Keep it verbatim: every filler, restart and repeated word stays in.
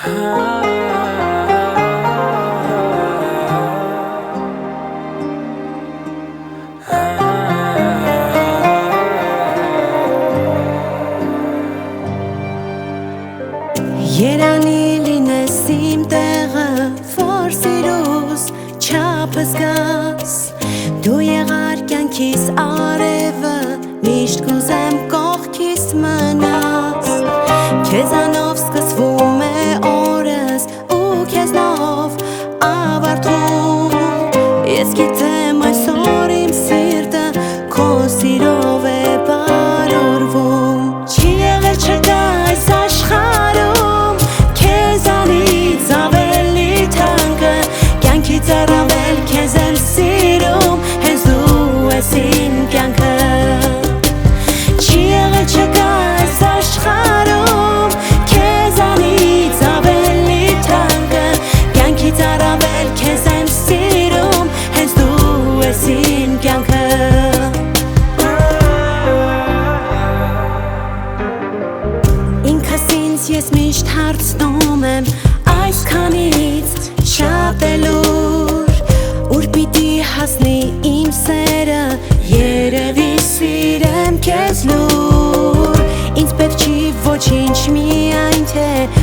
Երանի լինես իմ տեղը, որ սիրուս չափս գաս, դու եղար կյանքիս արևը, միշտ կուզեմ կողքիս մնաս, քեզանով սկսվում է օրս ու քեզնով ավարտում, ես գիտեմ այսօր իմ սիրտը քո սիրով է բարորվում, չի եղել չկա այս աշխարհում Ծառավել քեզ եմ սիրում, հենց դու ես իմ կյանքը Չի եղել չկա այս աշխարհում քեզանից ավելի թանկը Կյանքի ծառավել քեզ եմ սիրում, հենց դու ես իմ կյանքը Ինքս ինձ ես միշտ հարցնում եմ այսքանից շատելուր Ուր պիտի հասնի իմ սերը երևի սիրեմ քեզ լուր Ինձ պետք չի ոչինչ միայն թե